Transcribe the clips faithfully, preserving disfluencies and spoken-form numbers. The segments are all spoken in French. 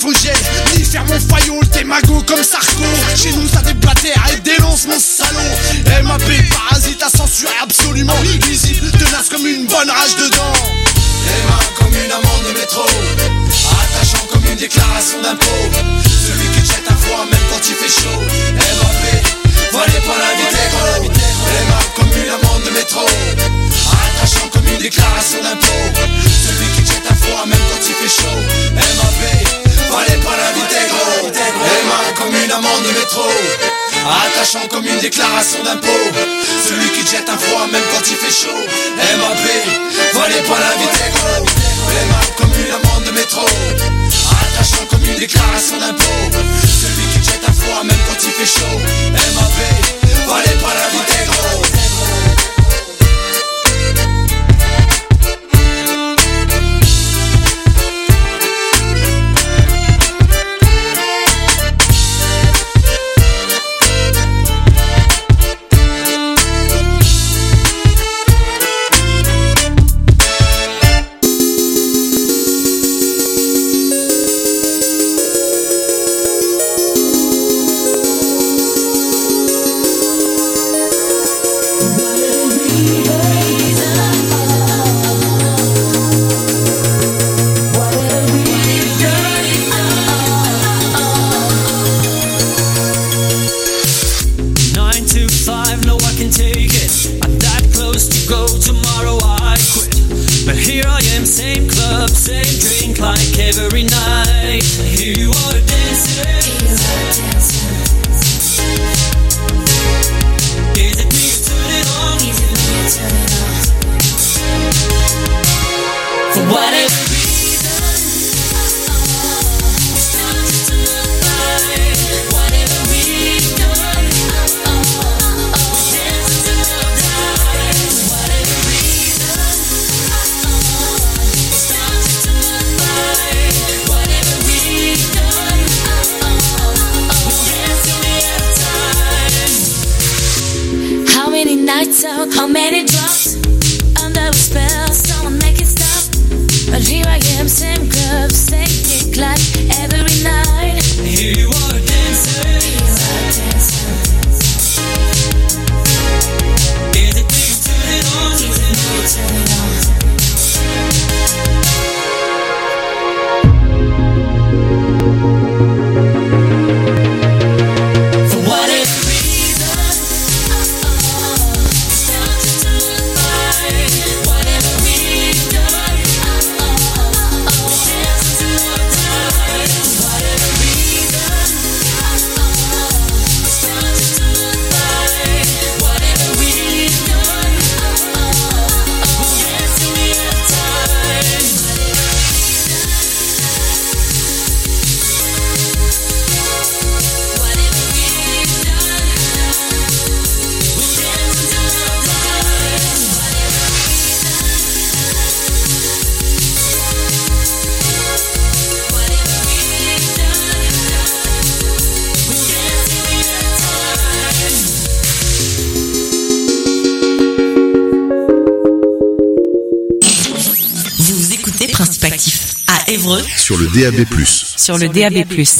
faut que j'aille ni faire mon faillot, t'es magot comme Sarko. Chez nous ça déblatère et dénonce mon salaud. M A P parasite à censurer absolument. Lisible, tenace comme une bonne rage dedans. Les mains comme une amende de métro, attachant comme une déclaration d'impôt. Celui qui te jette à froid même quand il fait chaud. M A P, volé par l'invité gros. Les mains comme une amende de métro, attachant comme une déclaration d'impôt. Celui qui te jette à froid même quand il fait chaud. M A P, volé par l'invité gros. Les mains comme une amende de métro, attachant comme une déclaration d'impôt. Celui qui te jette un froid même quand il fait chaud. M A P, volé par l'invité gros. Les mains comme une amende de métro, attachant comme une déclaration d'impôt. Celui qui te jette un froid même quand il fait chaud. M A P, volé par l'invité gros. How many drops under a spell? Someone make it stop. But here I am, same club, same kick like every night. Here you are dancing. Here you are dancing. Is it me turn it on? Is it me turn it on? Principe Actif à Évreux sur le D A B plus. Sur le D A B plus.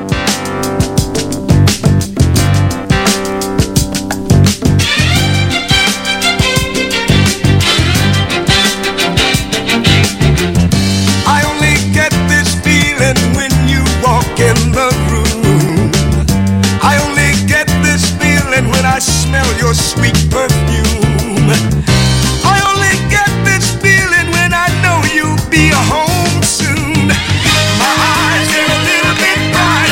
I only get this feeling when you walk in the room. I only get this feeling when I smell your sweet perfume. I only get this feeling when I know you'll be home soon. My eyes get a little bit bright.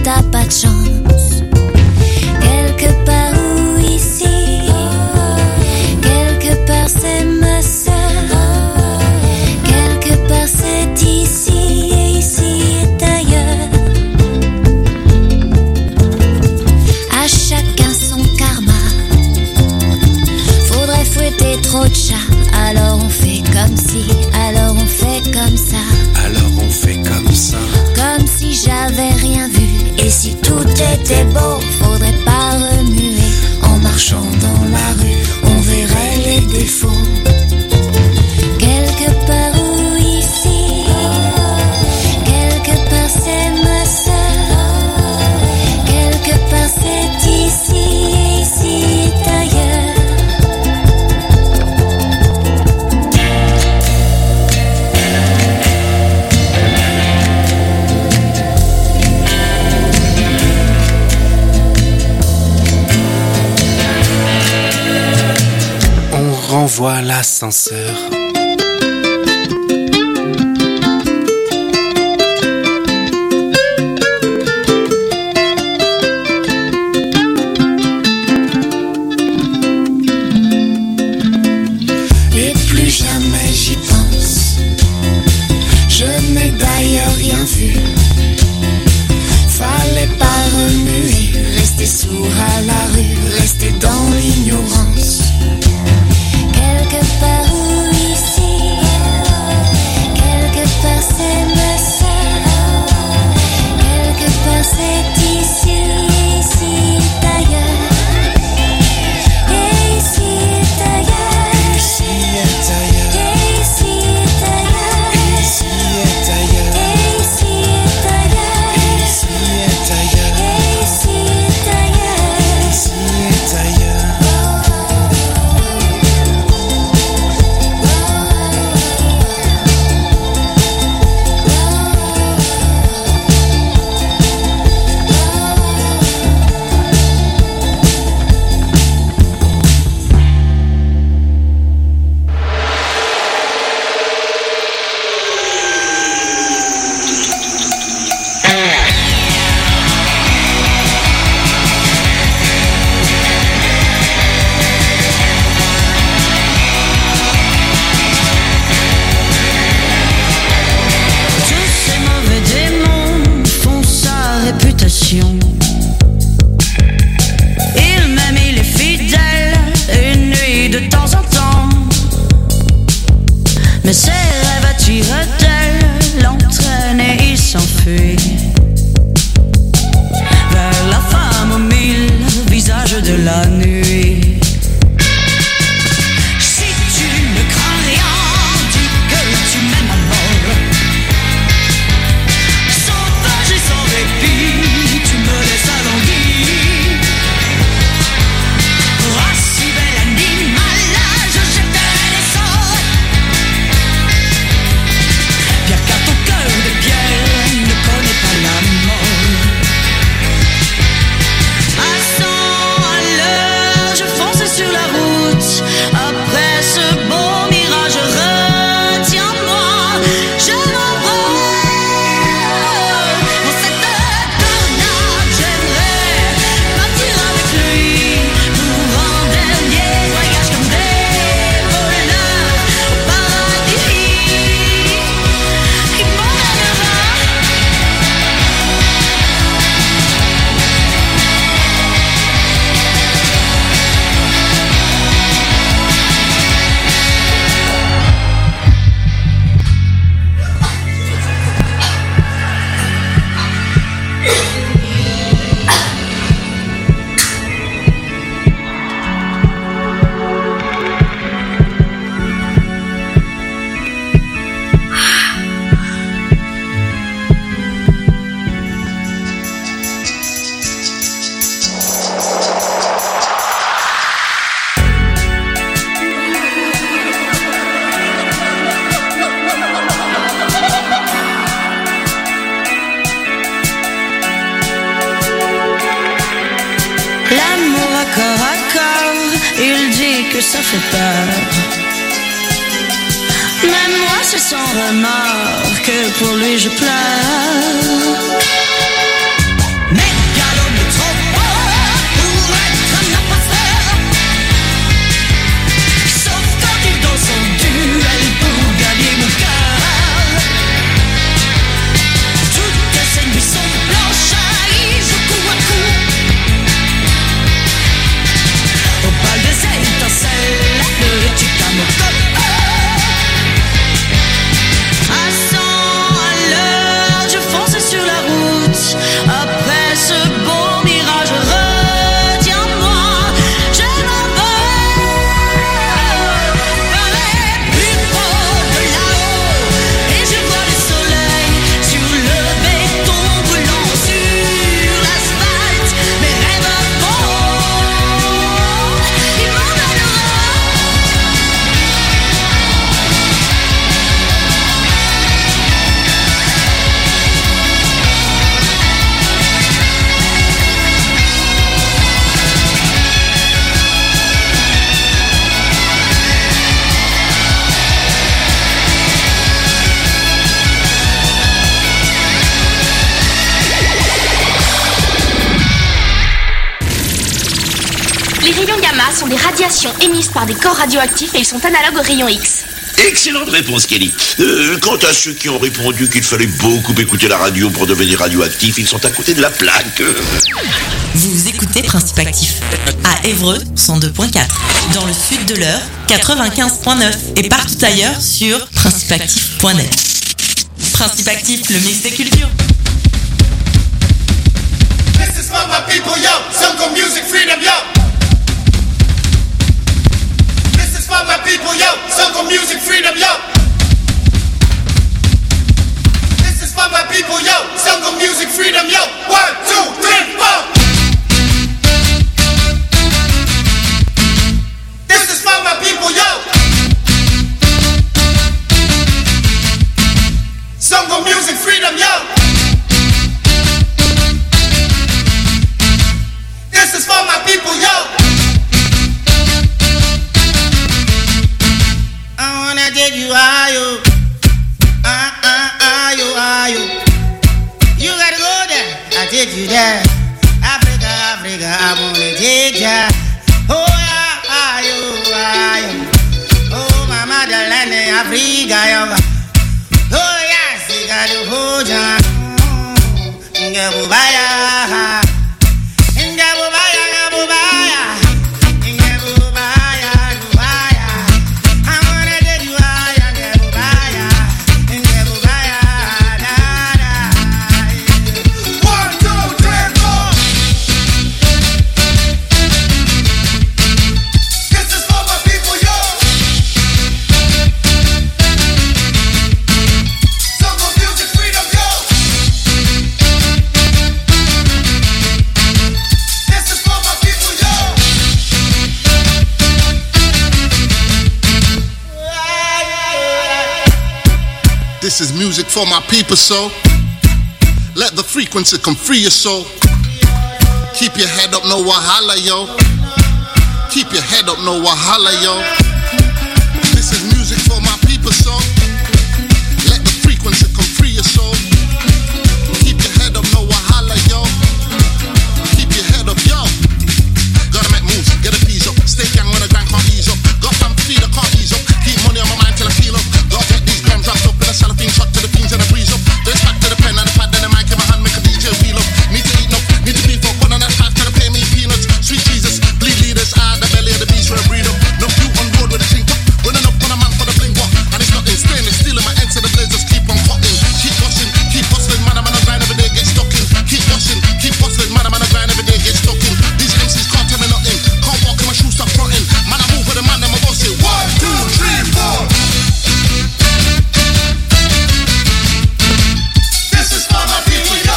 t'as pas de chance. Quelque part où ici, quelque part c'est ma sœur, quelque part c'est ici, et ici est ailleurs. À chacun son karma, faudrait fouetter trop de chats. Alors on fait comme si, alors on fait comme ça. Alors on fait comme ça. Comme si j'avais rien vu. Et si tout était beau, faudrait pas remuer. En marchant dans la rue, on verrait les défauts. Quelque part où ici, quelque part c'est ma sœur, quelque part c'est ici, et ici est ailleurs. Renvoie l'ascenseur. Et plus jamais j'y pense. Je n'ai d'ailleurs rien vu. Fallait pas remuer, rester sourd à la rue, rester dans l'ignorance. Quelque part où ici, quelque part c'est ma sœur, quelque part c'est ici, ici est ailleurs, et ici est ailleurs, Ici est ailleurs. et ici est ailleurs, Ici est ailleurs. et ici est ailleurs, Ici est ailleurs. et ici est ailleurs. Ici est ailleurs. Il m'aime, il est fidèle, une nuit de temps en temps. Mais ses rêves attirent-elles, l'entraînent et il s'enfuit vers la femme aux mille visages de la nuit. Si tu ne crains rien, dis que tu m'aimes à mort. Sauvage et sans répit, tu me laisses alanguir. Oh, si bel animal, je jetterai des sorts. Pierre qu'à ton cœur de pierre ne connaît pas la mort. À cent à l'heure, je fonce sur la route. Après ce beau mirage, retiens-moi, je m'envole. Dans cette tornade, j'aimerais partir avec lui pour un dernier voyage comme des voleurs au paradis. Il m'emmènera. L'amour à corps à corps, il dit que ça fait peur. Même moi c'est sans remords que pour lui je pleure. gamma sont des radiations émises par des corps radioactifs et ils sont analogues aux rayons X. Excellente réponse, Kelly. Euh, quant à ceux qui ont répondu qu'il fallait beaucoup écouter la radio pour devenir radioactif, ils sont à côté de la plaque. Vous écoutez Principe Actif à Évreux cent deux point quatre, dans le sud de l'Eure quatre-vingt-quinze point neuf et partout ailleurs sur principe actif point net. Principe Actif, le mix des cultures. This is for my people, yo. Some music freedom, yo. This is for my people, yo. Some music freedom, yo. This is for my people, yo. Some music freedom, yo. One, two, three, four. This is for my people, yo. Some music freedom, yo. This is for my people, yo. I wanna take you higher. Ah, ah, ah, you, ah, you. You gotta go there. I take you there. Africa, Africa, I wanna take ya. Oh, yeah, ah, you, ah, you. Oh, my motherland, Africa, yo. Oh, yes, you gotta hold ya. Ngabubaya. This is music for my people, so let the frequency come free your soul. Keep your head up, no wahala, yo. Keep your head up, no wahala, yo. This is music for my people, so let the frequency come free your soul. Keep your head up, no wahala, yo. Keep your head up, yo. Gotta make moves, get a piece up. Stay young when the grind can't ease up. Got some feed, I can't ease up. Keep money on my mind till I feel up. Gotta get these grams wrapped up in a cellophane, shot to the fiends and a breeze up. Then back to the pen and the pad, then the mic in my hand, make a D J wheel up. Need to eat enough, need to beef up. One on that path, trying to pay me peanuts. Sweet Jesus, bleed leaders, ah, the belly of the beast where I breed up. No few on road with a drink up. Running up on a man for the bling walk. And it's nothing, stainless steel in my ends, so the blazers keep on cutting. Keep washing, keep hustling, man, I'm on a grind every day, get stuck in. Keep washing, keep hustling, man, I'm on a grind every day, get stuck in. These M Cs can't tell me nothing. Can't walk in my shoes, stop fronting. Man, I move with a man, I'm a boss it. One, two, three, four. This is for my people, yo.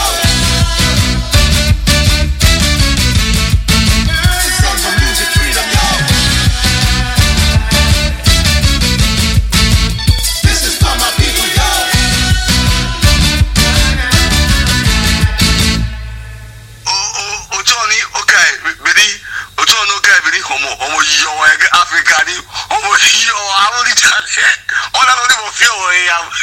Some for music freedom, yo. This is for my people, yo. Oh, oh, oh, Johnny, okay, Billy, oh, Johnny, okay, Billy, homo, homo, yo, Africa, homo, yo, I want to tell you, all I don't even feel where I am.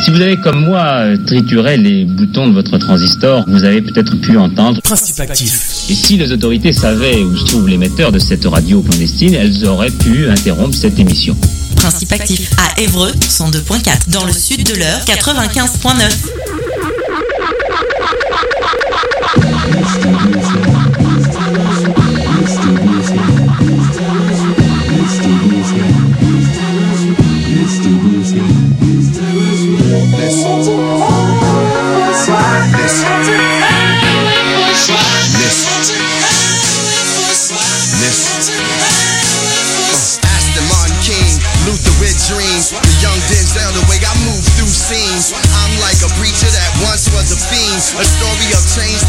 Si vous avez comme moi trituré les boutons de votre transistor, vous avez peut-être pu entendre Principe Actif. Et si les autorités savaient où se trouve l'émetteur de cette radio clandestine, elles auraient pu interrompre cette émission. Principe Actif à Évreux, cent deux point quatre. Dans le sud de l'Eure, quatre-vingt-quinze point neuf. The young Denzel, the way I move through scenes, I'm like a preacher that once was a fiend. A story of change